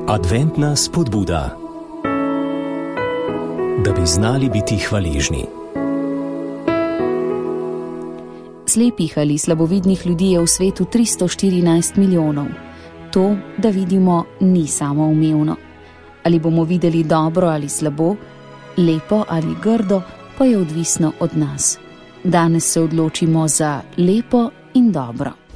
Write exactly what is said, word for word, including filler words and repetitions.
Adventna spodbuda, da bi znali biti hvaležni. Slepih ali slabovidnih ljudi je v svetu tristo štirinajst milijonov. To, da vidimo, ni samoumevno. Ali bomo videli dobro ali slabo, lepo ali grdo, pa je odvisno od nas. Danes se odločimo za lepo in dobro.